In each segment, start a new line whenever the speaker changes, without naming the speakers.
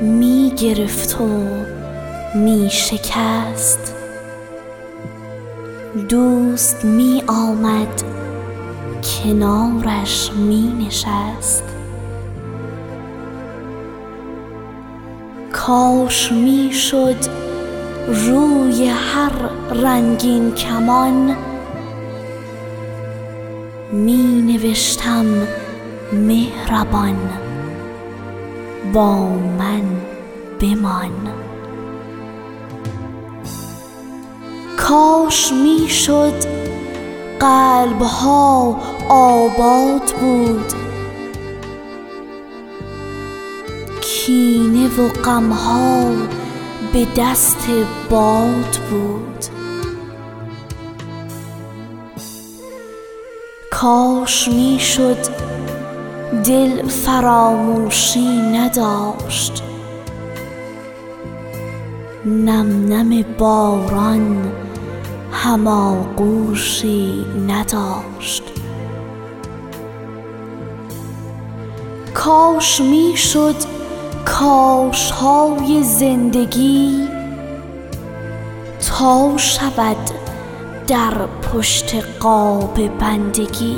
می گرفت و می شکست. دوست می آمد کنارش می نشست. کاش می شد روی هر رنگین کمان می نوشتم مهربان با من بمان. کاش می شد قلبها آباد بود، کینه و غمها به دست باد بود. کاش می شد دل فراموشی نداشت، نم نم باران هماغوشی نداشت. کاش می شد کاش های زندگی تا شود در پشت قاب بندگی.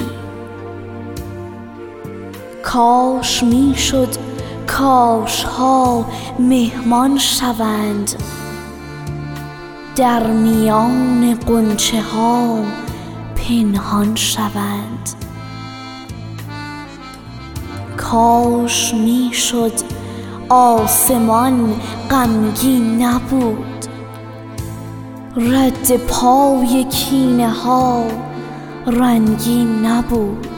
کاش می شد کاش ها مهمان شوند، در میان غنچه ها پنهان شوند. کاش می شد آسمان غمگین نبود، رد پای کینه ها رنگین نبود.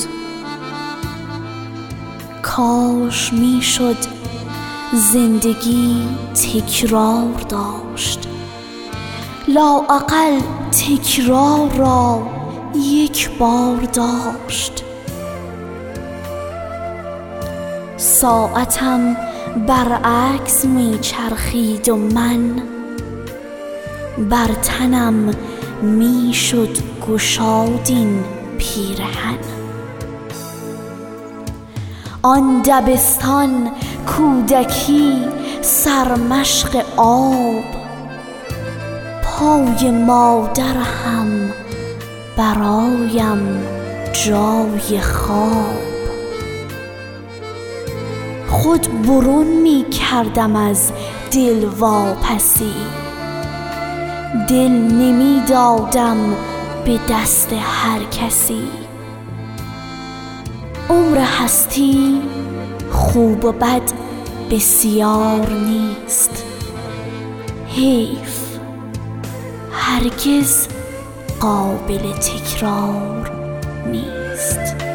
کاش می شد زندگی تکرار داشت، لااقل تکرار را یک بار داشت. ساعتم برعکس می چرخید و من بر تنم می شد گشادین پیرهن. آن دبستان کودکی سرمشق آب، پای مادر هم برایم جای خواب. خود برون می کردم از دل واپسی، دل نمی دادم به دست هر کسی. عمر هستی خوب و بد بسیار نیست، حیف هرگز قابل تکرار نیست.